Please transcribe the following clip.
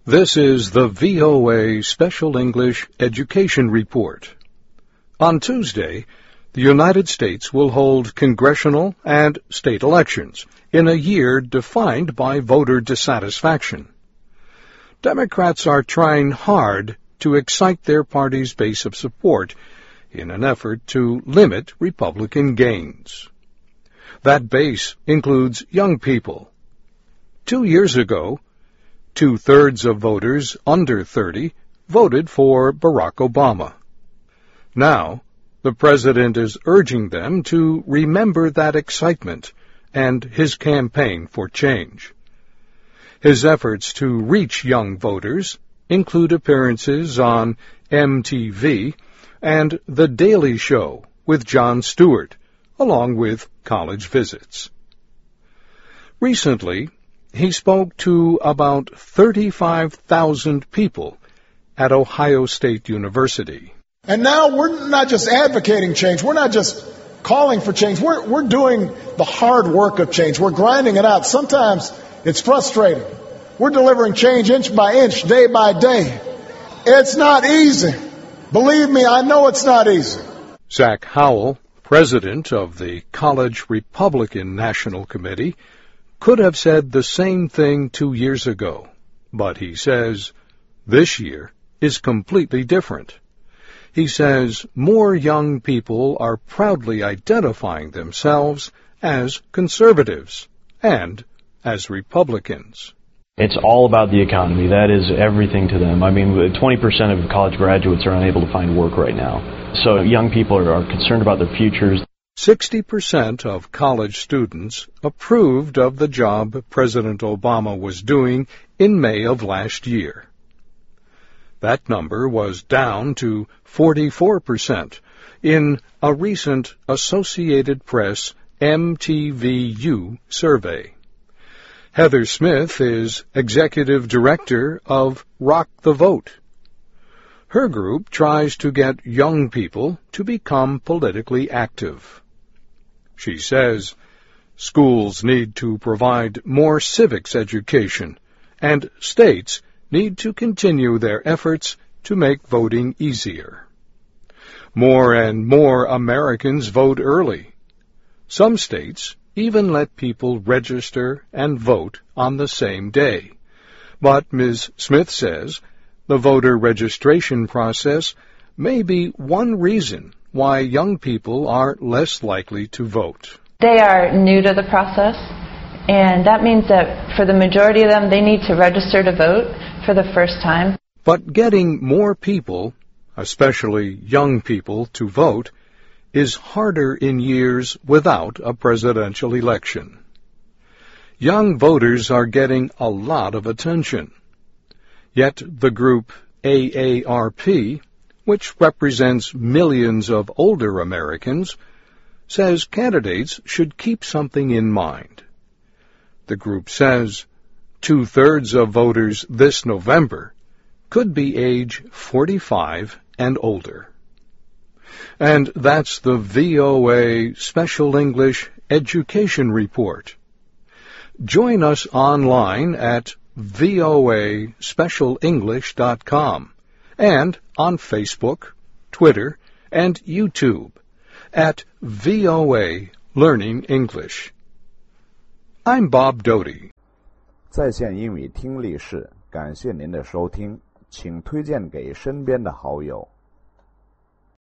This is the VOA Special English Education Report. On Tuesday, the United States will hold congressional and state elections in a year defined by voter dissatisfaction. Democrats are trying hard to excite their party's base of support in an effort to limit Republican gains. That base includes young people. 2 years ago, 2/3 of voters under 30 voted for Barack Obama. Now, the president is urging them to remember that excitement and his campaign for change. His efforts to reach young voters include appearances on MTV and The Daily Show with Jon Stewart, along with college visits. Recently, he spoke to about 35,000 people at Ohio State University. And now we're not just advocating change. We're not just calling for change. We're doing the hard work of change. We're grinding it out. Sometimes it's frustrating. We're delivering change inch by inch, day by day. It's not easy. Believe me, I know it's not easy. Zach Howell, president of the College Republican National Committee, could have said the same thing 2 years ago, but he says this year is completely different. He says more young people are proudly identifying themselves as conservatives and as Republicans. It's all about the economy. That is everything to them. I mean, 20% of college graduates are unable to find work right now. So young people are concerned about their futures. 60% of college students approved of the job President Obama was doing in May of last year. That number was down to 44% in a recent Associated Press MTVU survey. Heather Smith is executive director of Rock the Vote. Her group tries to get young people to become politically active. She says schools need to provide more civics education, and states need to continue their efforts to make voting easier. More and more Americans vote early. Some states even let people register and vote on the same day. But Ms. Smith says the voter registration process may be one reason why young people are less likely to vote. They are new to the process, and that means that for the majority of them, they need to register to vote for the first time. But getting more people, especially young people, to vote is harder in years without a presidential election. Young voters are getting a lot of attention. Yet the group AARP, which represents millions of older Americans, says candidates should keep something in mind. The group says 2/3 of voters this November could be age 45 and older. And that's the VOA Special English Education Report. Join us online at voaspecialenglish.com and on Facebook, Twitter, and YouTube at VOA Learning English. I'm Bob Doty. 在线英语听力室，感谢您的收听，请推荐给身边的好友。